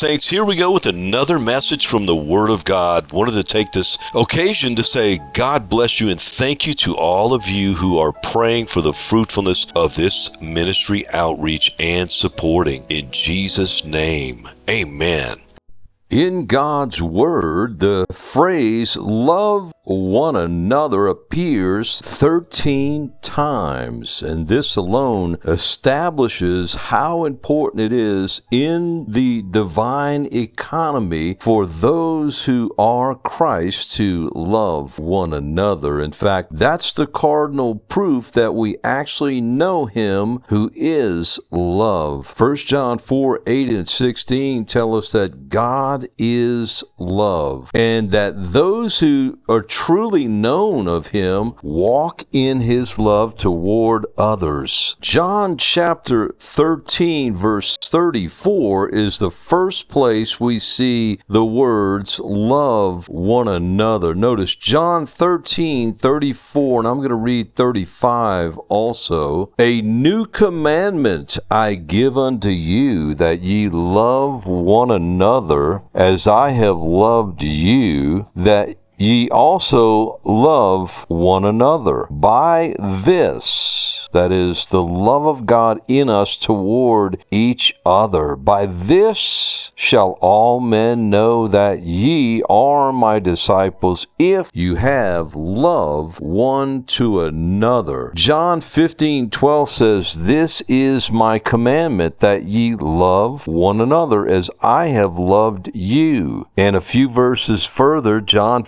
Saints. Here we go with another message from the Word of God. Wanted to take this occasion to say God bless you and thank you to all of you who are praying for the fruitfulness of this ministry outreach and supporting. In Jesus' name, amen. In God's Word, the phrase love one another appears 13 times, and this alone establishes how important it is in the divine economy for those who are Christ to love one another. In fact, that's the cardinal proof that we actually know Him who is love. 1 John 4:8 and 16 tell us that God is love, and that those who are truly known of Him walk in His love toward others. John chapter 13 verse 34 is the first place we see the words love one another. Notice John 13:34, and I'm going to read 35 also. A new commandment I give unto you, that ye love one another as I have loved you, that ye also love one another. By this, that is, the love of God in us toward each other, by this shall all men know that ye are my disciples, if you have love one to another. John 15:12 says, this is my commandment, that ye love one another as I have loved you. And a few verses further, John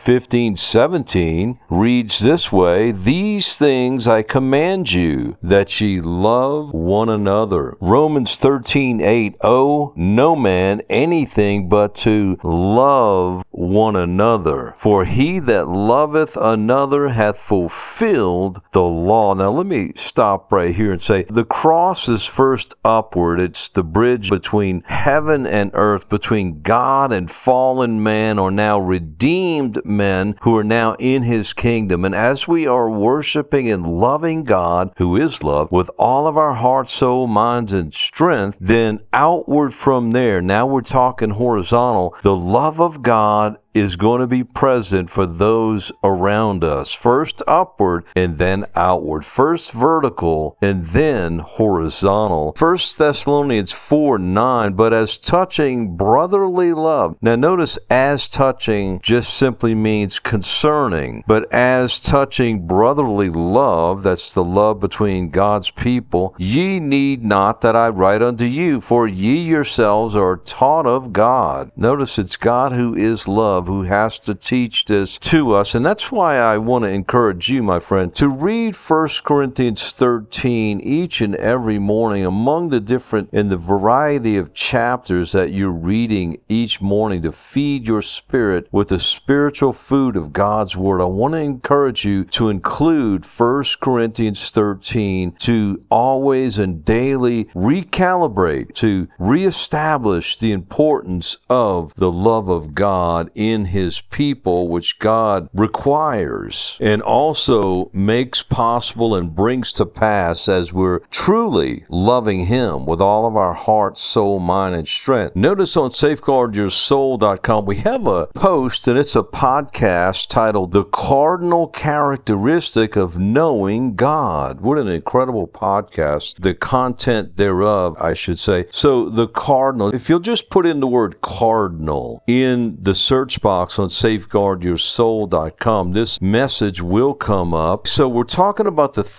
15:17 reads this way, these things I command you, that ye love one another. Romans 13:8, owe no man anything but to love one another. For he that loveth another hath fulfilled the law. Now let me stop right here and say, the cross is first upward. It's the bridge between heaven and earth, between God and fallen man, or now redeemed men who are now in His kingdom. And as we are worshiping and loving God, who is love, with all of our heart, soul, minds, and strength, then outward from there, now we're talking horizontal, the love of God is going to be present for those around us. First upward and then outward. First vertical and then horizontal. 1 Thessalonians 4:9, but as touching brotherly love. Now notice, as touching just simply means concerning, but as touching brotherly love, that's the love between God's people, ye need not that I write unto you, for ye yourselves are taught of God. Notice it's God who is love who has to teach this to us. And that's why I want to encourage you, my friend, to read 1 Corinthians 13 each and every morning among the different and the variety of chapters that you're reading each morning to feed your spirit with the spiritual food of God's Word. I want to encourage you to include 1 Corinthians 13 to always and daily recalibrate, to reestablish the importance of the love of God in His people, which God requires and also makes possible and brings to pass as we're truly loving Him with all of our heart, soul, mind, and strength. Notice on safeguardyoursoul.com we have a post, and it's a podcast titled The Cardinal Characteristic of Knowing God. What an incredible podcast. The content thereof, I should say. So the cardinal, if you'll just put in the word cardinal in the search box on safeguardyoursoul.com, this message will come up. So we're talking about the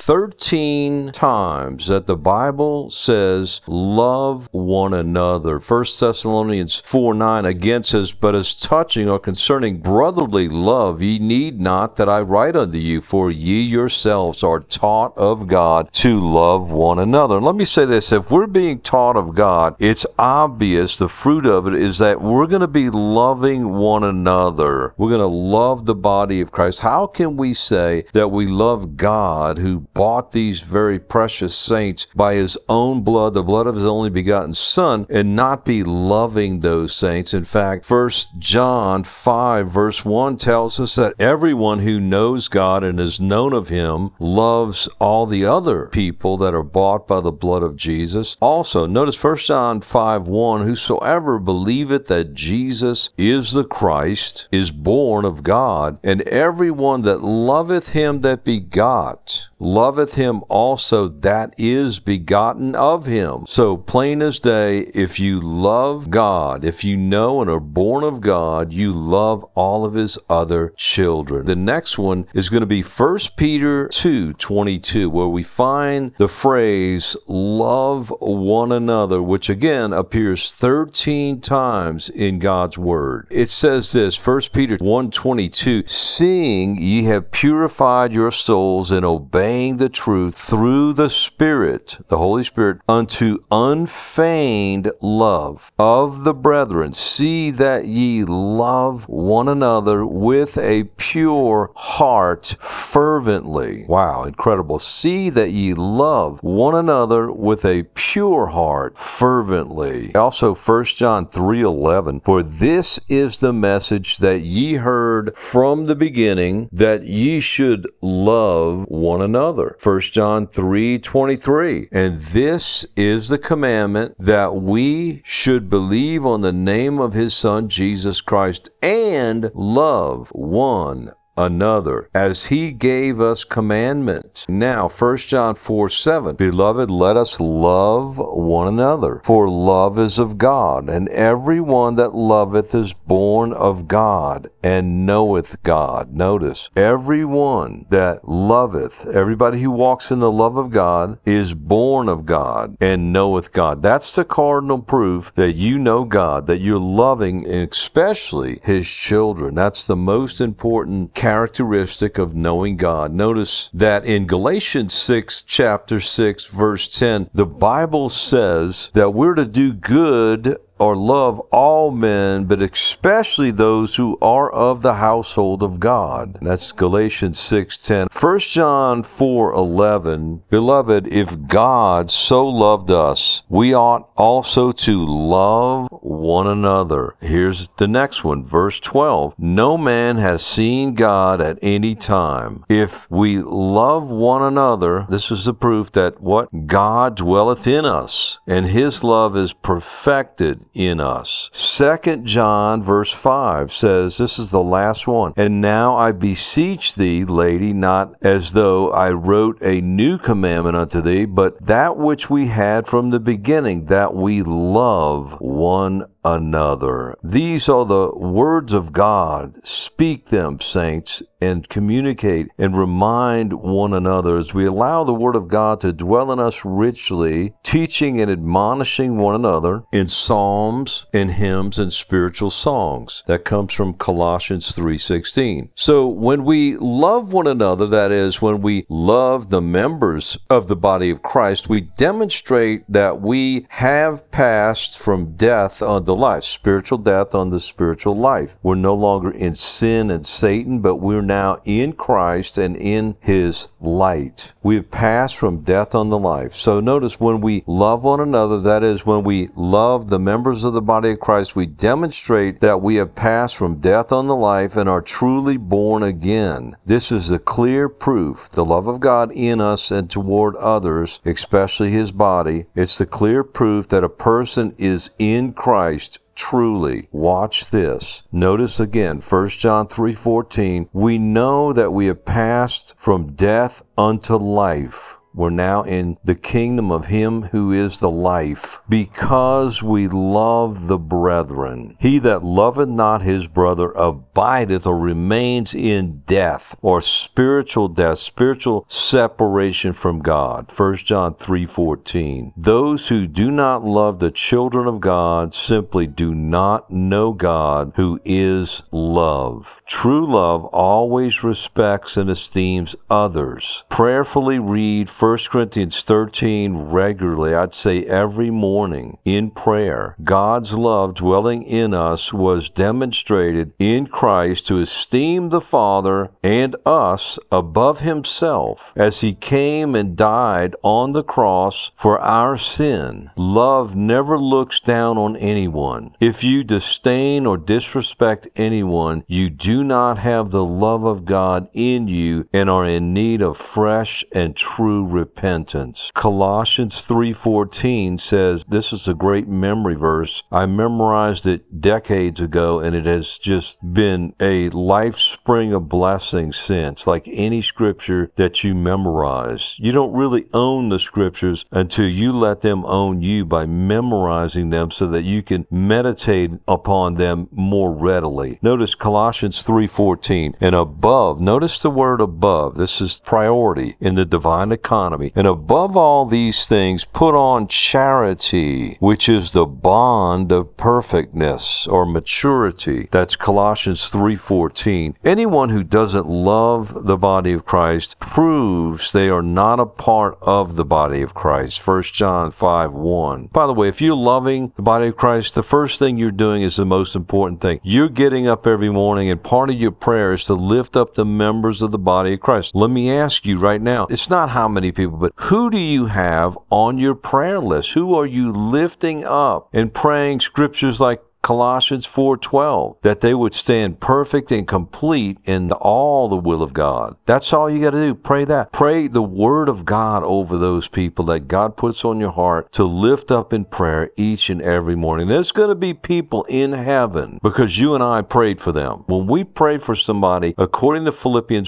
13 times that the Bible says love one another. 1 Thessalonians 4:9 again says, but as touching or concerning brotherly love, ye need not that I write unto you, for ye yourselves are taught of God to love one another. And let me say this, if we're being taught of God, it's obvious the fruit of it is that we're going to be loving one another. We're going to love the body of Christ. How can we say that we love God who bought these very precious saints by his own blood, the blood of his only begotten Son, and not be loving those saints? In fact, 1 John 5 verse 1 tells us that everyone who knows God and is known of him loves all the other people that are bought by the blood of Jesus. Also, notice 1 John 5:1, whosoever believeth that Jesus is the Christ is born of God, and everyone that loveth him that begot loveth him also that is begotten of him. So plain as day, if you love God, if you know and are born of God, you love all of his other children. The next one is going to be 1 Peter 2:22, where we find the phrase love one another, which again appears 13 times in God's word. It says this, 1 Peter 1:22, seeing ye have purified your souls in obeying the truth through the Spirit, the Holy Spirit, unto unfeigned love of the brethren, see that ye love one another with a pure heart fervently. Wow, incredible. See that ye love one another with a pure heart fervently. Also 1 John 3:11, for this is the message that ye heard from the beginning, that ye should love one another. 1 John 3:23, and this is the commandment, that we should believe on the name of his Son Jesus Christ, and love one another, as he gave us commandment. Now, 1 John 4:7, beloved, let us love one another, for love is of God, and every one that loveth is born of God, and knoweth God. Notice, everyone that loveth, everybody who walks in the love of God, is born of God, and knoweth God. That's the cardinal proof that you know God, that you're loving, and especially his children. That's the most important characteristic of knowing God. Notice that in Galatians chapter 6, verse 10, the Bible says that we're to do good or love all men, but especially those who are of the household of God. That's Galatians 6:10. 1 John 4:11, beloved, if God so loved us, we ought also to love one another. Here's the next one, verse 12. No man has seen God at any time. If we love one another, this is the proof that what? God dwelleth in us, and his love is perfected in us. 2 John verse 5 says, this is the last one, and now I beseech thee, lady, not as though I wrote a new commandment unto thee, but that which we had from the beginning, that we love one another. These are the words of God. Speak them, saints, and communicate and remind one another as we allow the Word of God to dwell in us richly, teaching and admonishing one another in psalms and hymns and spiritual songs. That comes from Colossians 3:16. So when we love one another, that is, when we love the members of the body of Christ, we demonstrate that we have passed from death unto life, spiritual death unto spiritual life. We're no longer in sin and Satan, but we're now in Christ and in his light. We have passed from death unto life. So notice, when we love one another, that is, when we love the members of the body of Christ, we demonstrate that we have passed from death unto life and are truly born again. This is the clear proof, the love of God in us and toward others, especially his body. It's the clear proof that a person is in Christ truly. Watch this. Notice again, 1 John 3:14, we know that we have passed from death unto life. We're now in the kingdom of him who is the life, because we love the brethren. He that loveth not his brother abideth or remains in death, or spiritual death, spiritual separation from God. 1 John 3:14. Those who do not love the children of God simply do not know God, who is love. True love always respects and esteems others. Prayerfully read 1 Corinthians 13 regularly, I'd say every morning in prayer. God's love dwelling in us was demonstrated in Christ to esteem the Father and us above himself as he came and died on the cross for our sin. Love never looks down on anyone. If you disdain or disrespect anyone, you do not have the love of God in you and are in need of fresh and true repentance. Colossians 3:14 says, this is a great memory verse. I memorized it decades ago, and it has just been a life spring of blessing since, like any scripture that you memorize. You don't really own the scriptures until you let them own you by memorizing them so that you can meditate upon them more readily. Notice Colossians 3:14, and above, notice the word above. This is priority in the divine economy. And above all these things, put on charity, which is the bond of perfectness or maturity. That's Colossians 3:14. Anyone who doesn't love the body of Christ proves they are not a part of the body of Christ. 1 John 5:1. By the way, if you're loving the body of Christ, the first thing you're doing is the most important thing. You're getting up every morning, and part of your prayer is to lift up the members of the body of Christ. Let me ask you right now, it's not how many people, but who do you have on your prayer list? Who are you lifting up and praying scriptures like Colossians 4:12, that they would stand perfect and complete in all the will of God? That's all you got to do. Pray that. Pray the word of God over those people that God puts on your heart to lift up in prayer each and every morning. There's going to be people in heaven because you and I prayed for them. When we pray for somebody, according to Philippians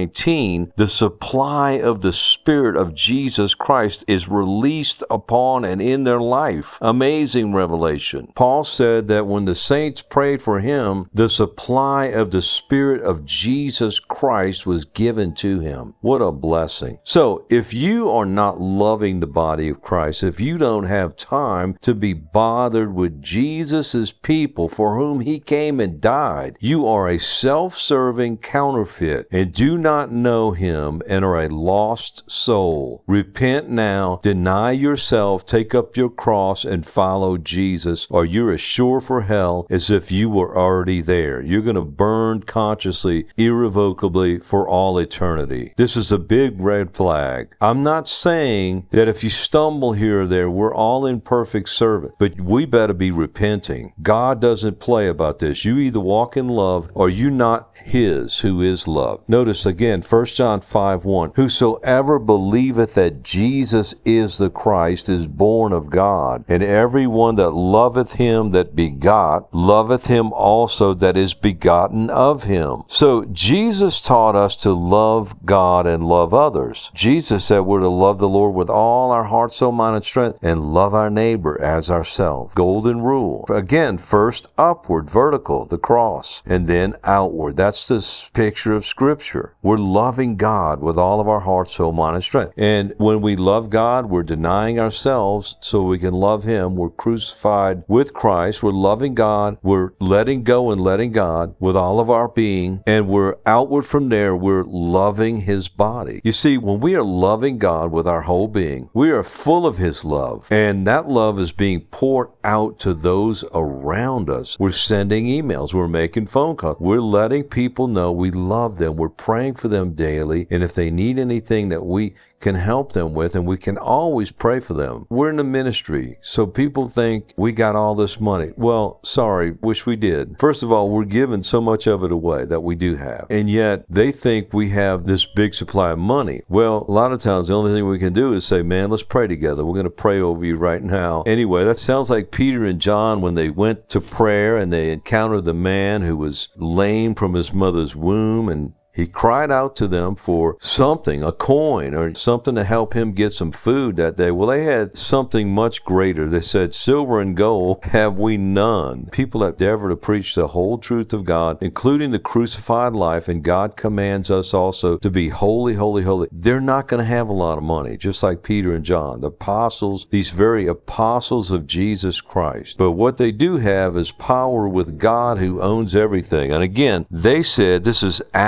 1:19, the supply of the Spirit of Jesus Christ is released upon and in their life. Amazing revelation. Paul said that when the saints prayed for him, the supply of the Spirit of Jesus Christ was given to him. What a blessing. So, if you are not loving the body of Christ, if you don't have time to be bothered with Jesus' people for whom he came and died, you are a self-serving counterfeit and do not know him and are a lost soul. Repent now, deny yourself, take up your cross, and follow Jesus, or you're as sure for hell as if you were already there. You're going to burn consciously, irrevocably for all eternity. This is a big red flag. I'm not saying that if you stumble here or there, we're all imperfect servants, but we better be repenting. God doesn't play about this. You either walk in love or you not his who is love. Notice again, 1 John 5:1, whosoever believeth that Jesus is the Christ is born of God, and every one that loveth him that begot loveth him also that is begotten of him. So Jesus taught us to love God and love others. Jesus said we're to love the Lord with all our heart, soul, mind, and strength, and love our neighbor as ourselves. Golden rule. Again, first upward, vertical, the cross, and then outward. That's this picture of Scripture. We're loving God with all of our heart, soul, mind, and strength. And when we love God, we're denying ourselves so we can love him. We're crucified with Christ. We're loving God. We're letting go and letting God with all of our being. And we're outward from there. We're loving his body. You see, when we are loving God with our whole being, we are full of his love. And that love is being poured out to those around us. We're sending emails. We're making phone calls. We're letting people know we love them. We're praying for them daily. And if they need anything that we can help them with, and we can always pray for them. We're in the ministry, so people think we got all this money. Well, sorry, wish we did. First of all, we're giving so much of it away that we do have. And yet, they think we have this big supply of money. Well, a lot of times, the only thing we can do is say, man, let's pray together. We're going to pray over you right now. Anyway, that sounds like Peter and John when they went to prayer and they encountered the man who was lame from his mother's womb, and he cried out to them for something, a coin or something to help him get some food that day. Well, they had something much greater. They said, silver and gold have we none. People endeavor to preach the whole truth of God, including the crucified life, and God commands us also to be holy, holy, holy. They're not going to have a lot of money, just like Peter and John, the apostles, these very apostles of Jesus Christ. But what they do have is power with God who owns everything. And again, they said, this is Acts chapter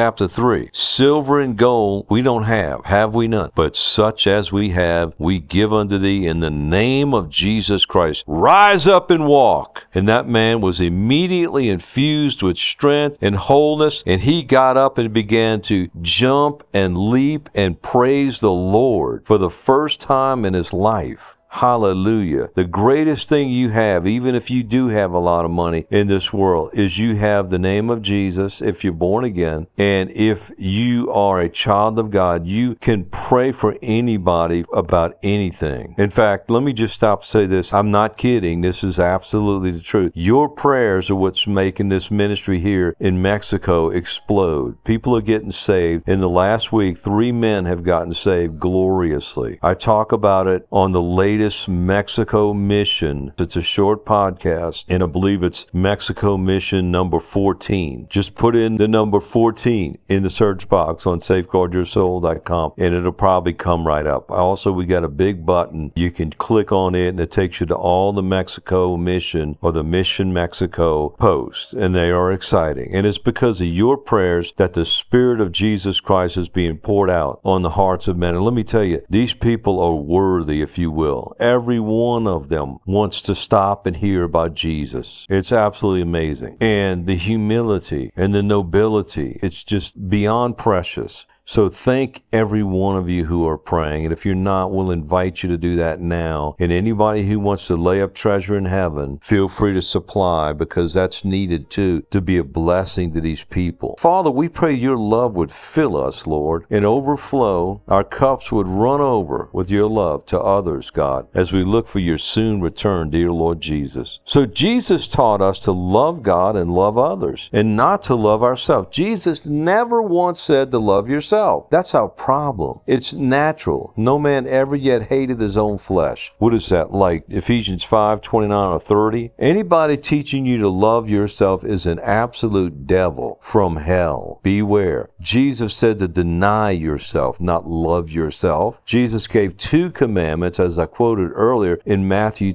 chapter 3. Silver and gold we don't have we none? But such as we have, we give unto thee in the name of Jesus Christ. Rise up and walk. And that man was immediately infused with strength and wholeness, and he got up and began to jump and leap and praise the Lord for the first time in his life. Hallelujah. The greatest thing you have, even if you do have a lot of money in this world, is you have the name of Jesus if you're born again. And if you are a child of God, you can pray for anybody about anything. In fact, let me just stop and say this. I'm not kidding. This is absolutely the truth. Your prayers are what's making this ministry here in Mexico explode. People are getting saved. In the last week, 3 men have gotten saved gloriously. I talk about it on the latest Mexico mission. It's a short podcast, and I believe it's Mexico mission number 14. Just put in the number 14 in the search box on safeguardyoursoul.com, and it'll probably come right up. Also, we got a big button. You can click on it, and it takes you to all the Mexico mission or the Mission Mexico posts, and they are exciting. And it's because of your prayers that the Spirit of Jesus Christ is being poured out on the hearts of men. And let me tell you, these people are worthy, if you will. Every one of them wants to stop and hear about Jesus. It's absolutely amazing. And the humility and the nobility, it's just beyond precious. So thank every one of you who are praying. And if you're not, we'll invite you to do that now. And anybody who wants to lay up treasure in heaven, feel free to supply, because that's needed too, to be a blessing to these people. Father, we pray your love would fill us, Lord, and overflow. Our cups would run over with your love to others, God, as we look for your soon return, dear Lord Jesus. So Jesus taught us to love God and love others, and not to love ourselves. Jesus never once said to love yourself. That's our problem. It's natural. No man ever yet hated his own flesh. What is that, like Ephesians 5:29 or 30? Anybody teaching you to love yourself is an absolute devil from hell. Beware. Jesus said to deny yourself, not love yourself. Jesus gave 2 commandments, as I quoted earlier, in Matthew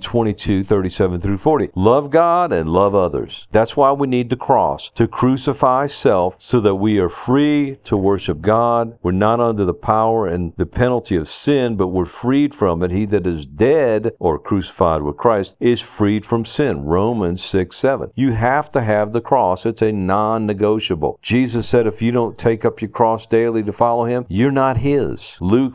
22:37 through 40. Love God and love others. That's why we need the cross, to crucify self so that we are free to worship God. We're not under the power and the penalty of sin, but we're freed from it. He that is dead or crucified with Christ is freed from sin. Romans 6:7. You have to have the cross. It's a non-negotiable. Jesus said if you don't take up your cross daily to follow him, you're not his. Luke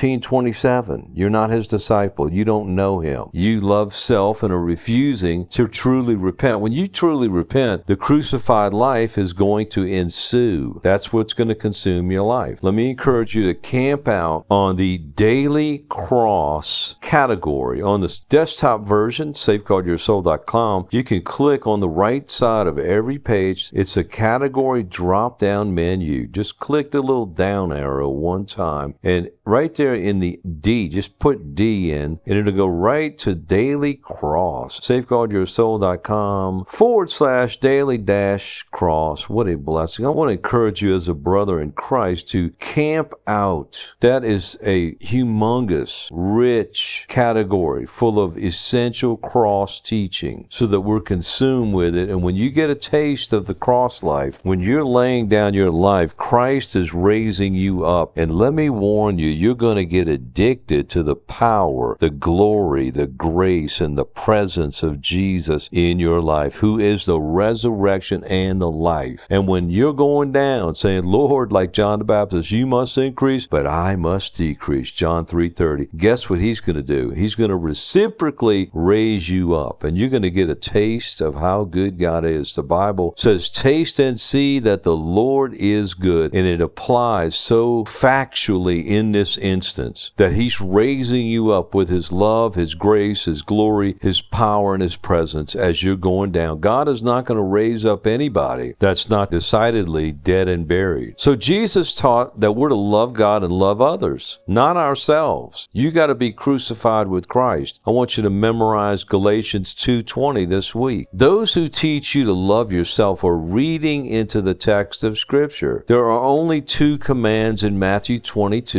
14:27. You're not his disciple. You don't know him. You love self and are refusing to truly repent. When you truly repent, the crucified life is going to ensue. That's what's going to consume your life. Let me encourage you to camp out on the daily cross category. On the desktop version, safeguardyoursoul.com, you can click on the right side of every page. It's a category drop-down menu. Just click the little down arrow one time, and right there in the D, just put D in, and it'll go right to Daily Cross. safeguardyoursoul.com/daily-cross. What a blessing. I want to encourage you as a brother in Christ to camp out. That is a humongous, rich category full of essential cross teaching so that we're consumed with it. And when you get a taste of the cross life, when you're laying down your life, Christ is raising you up. And let me warn you, you're going to get addicted to the power, the glory, the grace, and the presence of Jesus in your life, who is the resurrection and the life. And when you're going down saying, Lord, like John the Baptist, you must increase, but I must decrease, John 3:30. Guess what he's going to do? He's going to reciprocally raise you up, and you're going to get a taste of how good God is. The Bible says, taste and see that the Lord is good, and it applies so factually in this instance that he's raising you up with his love, his grace, his glory, his power, and his presence as you're going down. God is not going to raise up anybody that's not decidedly dead and buried. So Jesus taught that we're to love God and love others, not ourselves. You got to be crucified with Christ. I want you to memorize Galatians 2:20 this week. Those who teach you to love yourself are reading into the text of Scripture. There are only 2 commands in Matthew 22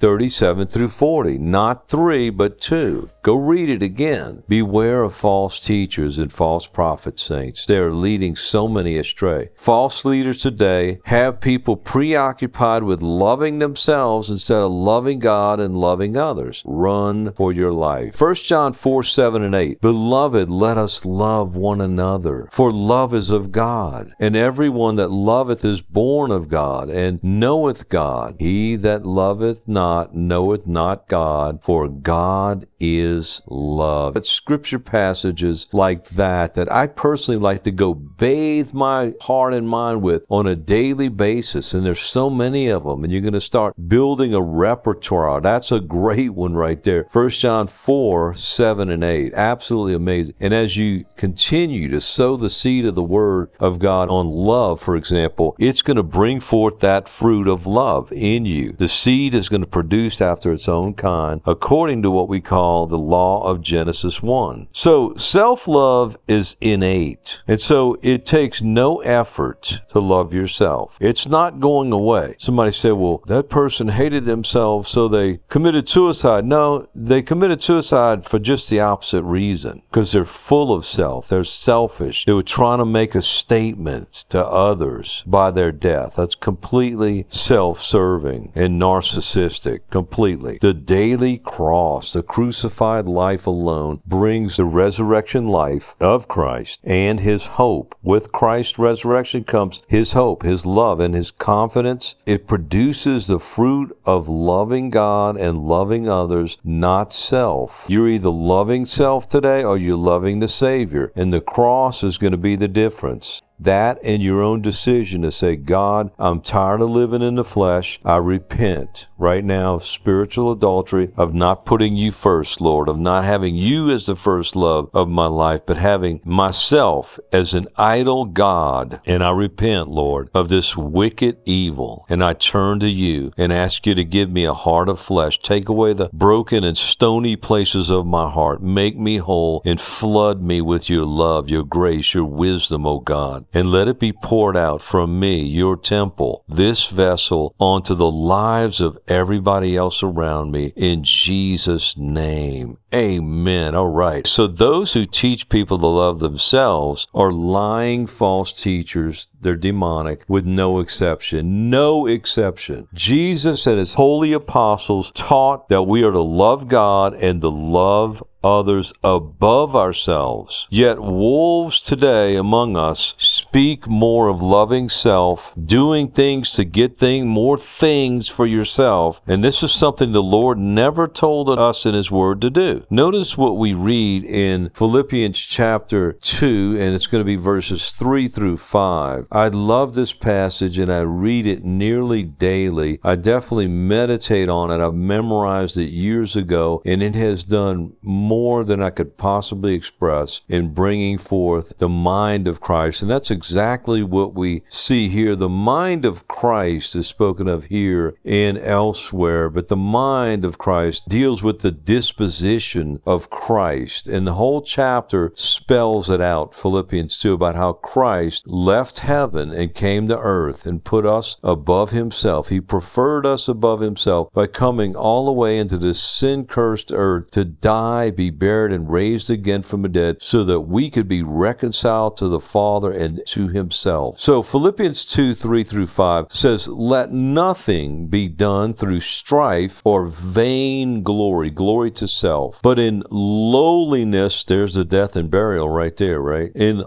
37 through 40. Not 3, but 2. Go read it again. Beware of false teachers and false prophets, saints. They are leading so many astray. False leaders today have people preoccupied with loving themselves instead of loving God and loving others. Run for your life. 1 John 4, 7 and 8. Beloved, let us love one another, for love is of God. And everyone that loveth is born of God, and knoweth God. He that loveth not knoweth not God, for God is love. It's scripture passages like that I personally like to go bathe my heart and mind with on a daily basis, and there's so many of them, and you're going to start building a repertoire. That's a great one right there. 1 John 4, 7 and 8. Absolutely amazing. And as you continue to sow the seed of the Word of God on love, for example, it's going to bring forth that fruit of love in you. The seed is going to produce after its own kind, according to what we call the law of Genesis 1. So self-love is innate, and so it takes no effort to love yourself. It's not going away. Somebody said, well, that person hated themselves, so they committed suicide. No, they committed suicide for just the opposite reason, because they're full of self. They're selfish. They were trying to make a statement to others by their death. That's completely self-serving and narcissistic, completely. The daily cross, the crucified life alone, brings the resurrection life of Christ and his hope. With Christ's resurrection comes his hope, his love, and his confidence. It produces the fruit of loving God and loving others, not self. You're either loving self today or you're loving the Savior, and the cross is going to be the difference. That and your own decision to say, God, I'm tired of living in the flesh. I repent right now of spiritual adultery, of not putting you first, Lord, of not having you as the first love of my life, but having myself as an idol God. And I repent, Lord, of this wicked evil. And I turn to you and ask you to give me a heart of flesh. Take away the broken and stony places of my heart. Make me whole and flood me with your love, your grace, your wisdom, O God. And let it be poured out from me, your temple, this vessel, onto the lives of everybody else around me, in Jesus' name. Amen. All right. So those who teach people to love themselves are lying false teachers. They're demonic, with no exception. No exception. Jesus and his holy apostles taught that we are to love God and to love others above ourselves. Yet wolves today among us speak more of loving self, doing things to get more things for yourself. And this is something the Lord never told us in his word to do. Notice what we read in Philippians chapter 2, and it's going to be verses 3 through 5. I love this passage, and I read it nearly daily. I definitely meditate on it. I've memorized it years ago, and it has done more than I could possibly express in bringing forth the mind of Christ. And that's exactly what we see here. The mind of Christ is spoken of here and elsewhere, but the mind of Christ deals with the disposition of Christ. And the whole chapter spells it out, Philippians 2, about how Christ left heaven and came to earth and put us above himself. He preferred us above himself by coming all the way into this sin-cursed earth to die, be buried, and raised again from the dead, so that we could be reconciled to the Father and to himself. So Philippians 2, 3 through 5 says, let nothing be done through strife or vain glory to self, but in lowliness, there's the death and burial right there, right? In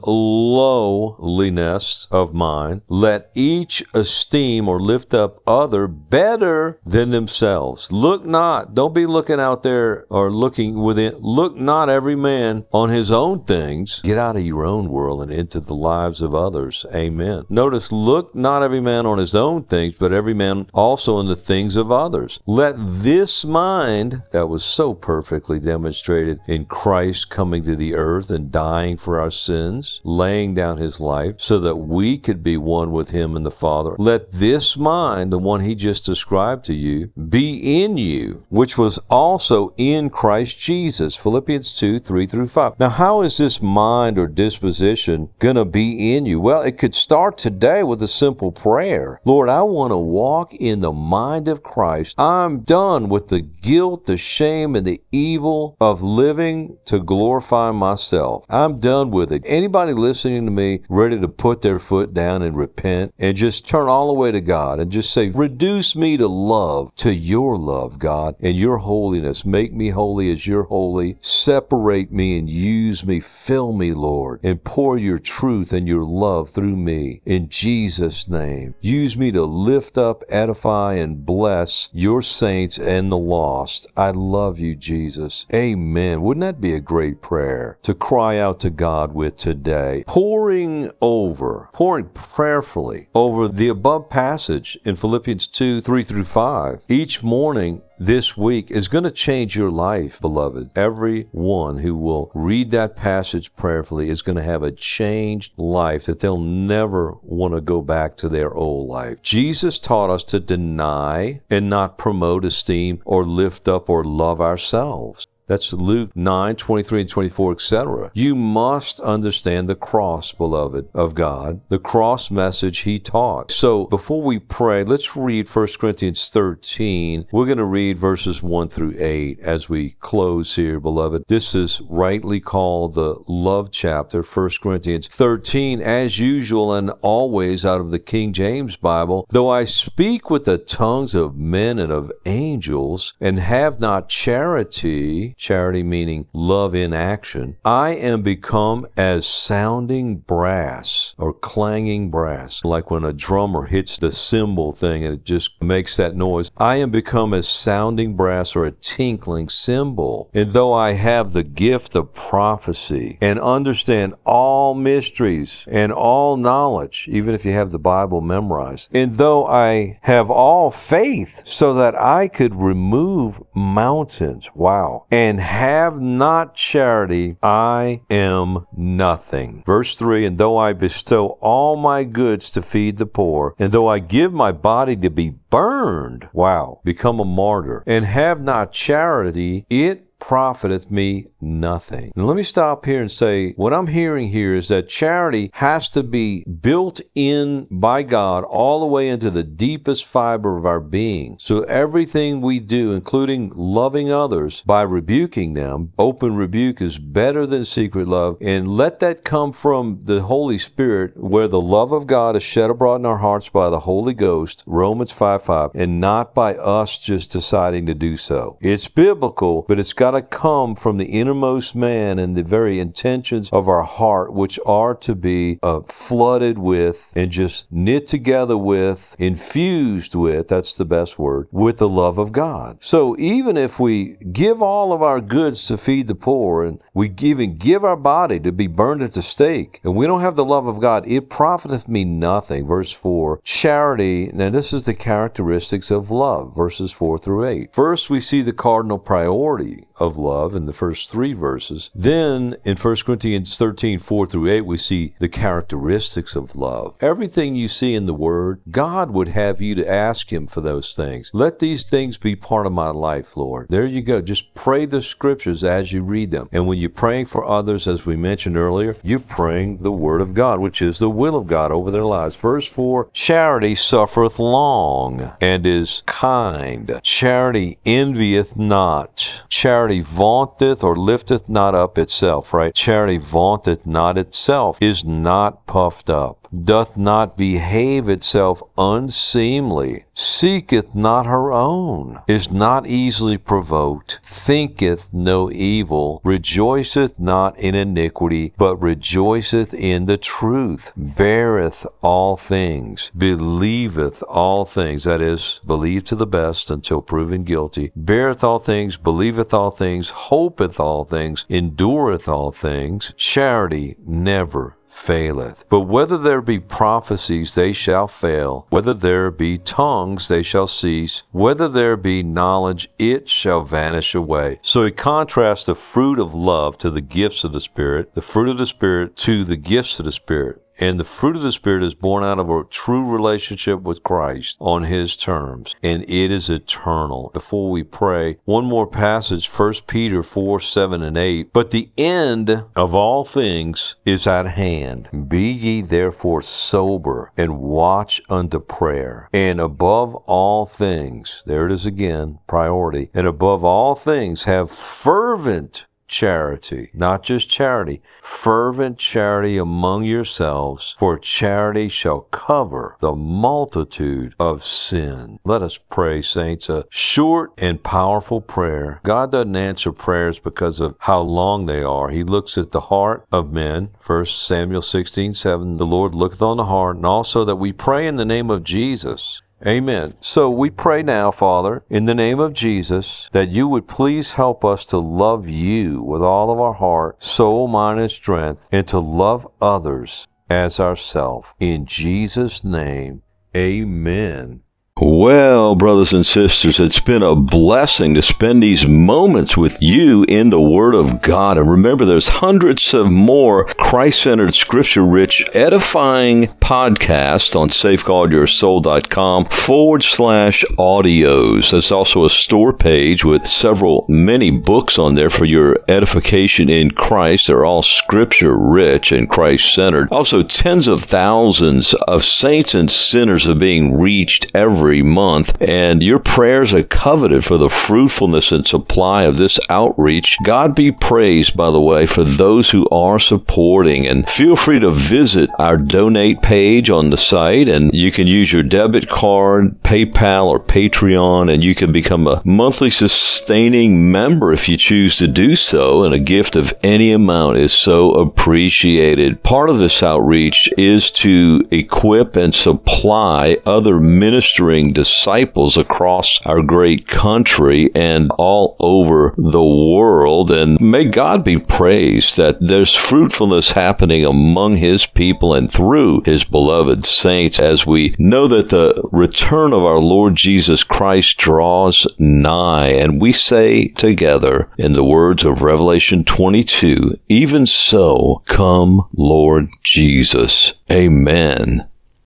lowliness of mind, let each esteem or lift up other better than themselves. Look not, don't be looking out there or looking within. Look not every man on his own things. Get out of your own world and into the lives of others. Amen. Notice, look not every man on his own things, but every man also in the things of others. Let this mind, that was so perfectly demonstrated in Christ coming to the earth and dying for our sins, laying down his life so that we could be one with him and the Father. Let this mind, the one he just described to you, be in you, which was also in Christ Jesus. Philippians 2, 3 through 5. Now, how is this mind or disposition going to be in continue? Well, it could start today with a simple prayer. Lord, I want to walk in the mind of Christ. I'm done with the guilt, the shame, and the evil of living to glorify myself. I'm done with it. Anybody listening to me ready to put their foot down and repent and just turn all the way to God and just say, reduce me to love, to your love, God, and your holiness. Make me holy as you're holy. Separate me and use me. Fill me, Lord, and pour your truth and your love through me. In Jesus' name, use me to lift up, edify, and bless your saints and the lost. I love you, Jesus. Amen. Wouldn't that be a great prayer to cry out to God with today? Pouring prayerfully over the above passage in Philippians 2, 3 through 5. Each morning this week is going to change your life, beloved. Everyone who will read that passage prayerfully is going to have a changed life that they'll never want to go back to their old life. Jesus taught us to deny and not promote, esteem, or lift up or love ourselves. That's Luke 9, 23 and 24, etc. You must understand the cross, beloved of God, the cross message he taught. So before we pray, let's read 1 Corinthians 13. We're going to read verses 1 through 8 as we close here, beloved. This is rightly called the love chapter, 1 Corinthians 13, as usual and always out of the King James Bible. Though I speak with the tongues of men and of angels and have not charity meaning love in action, I am become as sounding brass or clanging brass, like when a drummer hits the cymbal thing and it just makes that noise. I am become as sounding brass or a tinkling cymbal. And though I have the gift of prophecy and understand all mysteries and all knowledge, even if you have the Bible memorized, and though I have all faith so that I could remove mountains, and have not charity, I am nothing. Verse 3, and though I bestow all my goods to feed the poor, and though I give my body to be burned, become a martyr, and have not charity, it profiteth me nothing. Now let me stop here and say, what I'm hearing here is that charity has to be built in by God all the way into the deepest fiber of our being. So everything we do, including loving others by rebuking them, open rebuke is better than secret love, and let that come from the Holy Spirit, where the love of God is shed abroad in our hearts by the Holy Ghost, Romans 5:5, and not by us just deciding to do so. It's biblical, but it's got to come from the innermost man and the very intentions of our heart, which are to be flooded with and just knit together with, infused with, that's the best word, with the love of God. So even if we give all of our goods to feed the poor, and we even give our body to be burned at the stake, and we don't have the love of God, it profiteth me nothing. Verse 4, charity, now this is the characteristics of love, verses 4 through 8. First, we see the cardinal priority of love in the first 3 verses. Then in 1 Corinthians 13, 4 through 8, we see the characteristics of love. Everything you see in the Word, God would have you to ask Him for those things. Let these things be part of my life, Lord. There you go. Just pray the Scriptures as you read them. And when you're praying for others, as we mentioned earlier, you're praying the Word of God, which is the will of God over their lives. Verse 4, charity suffereth long and is kind. Charity envieth not. Charity vaunteth or lifteth not up itself, right? Charity vaunteth not itself, is not puffed up, doth not behave itself unseemly, seeketh not her own, is not easily provoked, thinketh no evil, rejoiceth not in iniquity, but rejoiceth in the truth, beareth all things, believeth all things, that is, believe to the best until proven guilty, beareth all things, believeth all things, hopeth all things, endureth all things. Charity never faileth. But whether there be prophecies, they shall fail. Whether there be tongues, they shall cease. Whether there be knowledge, it shall vanish away. So he contrasts the fruit of love to the gifts of the Spirit, the fruit of the Spirit to the gifts of the Spirit. And the fruit of the Spirit is born out of a true relationship with Christ on His terms, and it is eternal. Before we pray, one more passage, 1 Peter 4, 7, and 8. But the end of all things is at hand. Be ye therefore sober, and watch unto prayer. And above all things, there it is again, priority, and above all things have fervent charity, not just charity, fervent charity among yourselves, for charity shall cover the multitude of sin. Let us pray, saints, a short and powerful prayer. God doesn't answer prayers because of how long they are. He looks at the heart of men. 1 Samuel 16:7, the Lord looketh on the heart, and also that we pray in the name of Jesus. Amen. So we pray now, Father, in the name of Jesus, that you would please help us to love you with all of our heart, soul, mind, and strength, and to love others as ourselves. In Jesus' name, amen. Well, brothers and sisters, it's been a blessing to spend these moments with you in the Word of God. And remember, there's hundreds of more Christ-centered, Scripture-rich, edifying podcasts on safeguardyoursoul.com/audios. There's also a store page with many books on there for your edification in Christ. They're all Scripture-rich and Christ-centered. Also, tens of thousands of saints and sinners are being reached every month, and your prayers are coveted for the fruitfulness and supply of this outreach. God be praised, by the way, for those who are supporting, and feel free to visit our donate page on the site, and you can use your debit card, PayPal, or Patreon, and you can become a monthly sustaining member if you choose to do so, and a gift of any amount is so appreciated. Part of this outreach is to equip and supply other ministering disciples across our great country and all over the world. And may God be praised that there's fruitfulness happening among His people and through His beloved saints, as we know that the return of our Lord Jesus Christ draws nigh. And we say together, in the words of Revelation 22, even so, come, Lord Jesus. Amen.